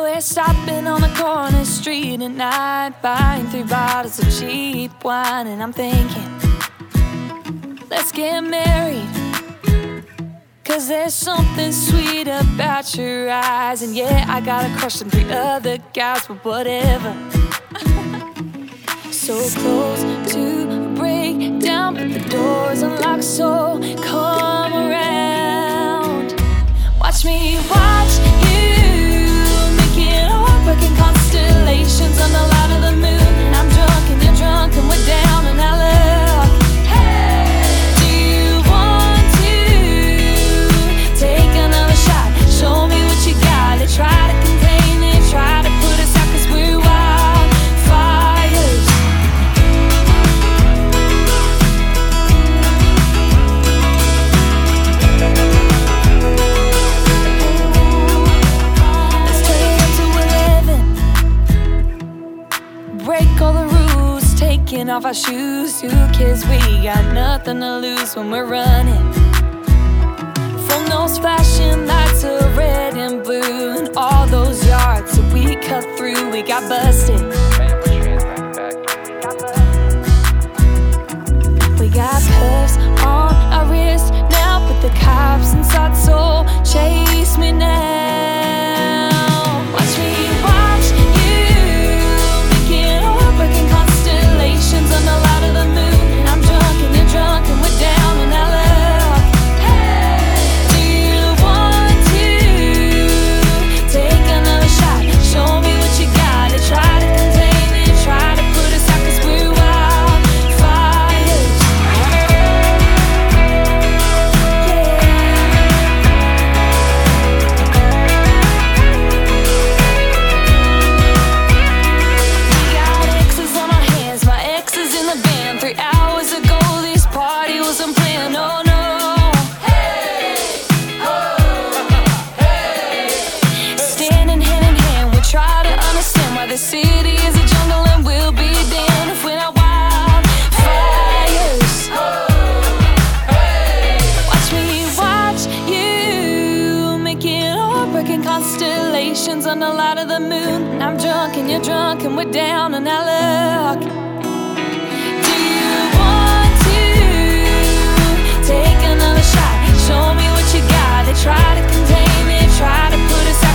we're stopping on the corner street at night, buying 3 bottles of cheap wine. And I'm thinking, let's get married, 'cause there's something sweet about your eyes. And yeah, I got a crush on 3 other guys, but whatever. So close to breakdown, but the door's unlocked, so come around. Watch me watch you making heartbreaking constellations on the light of the moon. And I'm drunk and you're drunk and we're down and I look. Hey, do you want to take another shot? Show me what you got. They try to contain it, try to put us out 'cause we're wildfires. Let's turn it up to 11. Break all the rules, taking off our shoes. Who cares? We got nothing to lose when we're running from those flashing lights of red and blue. And all those yards that we cut through, we got busted. We got cuffs on our wrists now, but the cops inside, so chase me now. Watch me watch you making heartbreaking constellations on the light of the moon. And I'm drunk and you're drunk and we're down and I look. Hey, do you want to take another shot? Show me what you got. They try to contain it, try to put us out 'cause we're wildfires. We got X's on our hands, my ex is in the band. 3 hours ago, this party wasn't planned, oh no. Hey, standing hand in hand, we try to understand why the city is a jungle and we'll be damned if we're not wildfires. Watch me watch you making heartbreaking constellations on the light of the moon. And I'm drunk and you're drunk and we're down and I look. Do you want to take another shot? Show me what you got. They try to contain it, try to put us out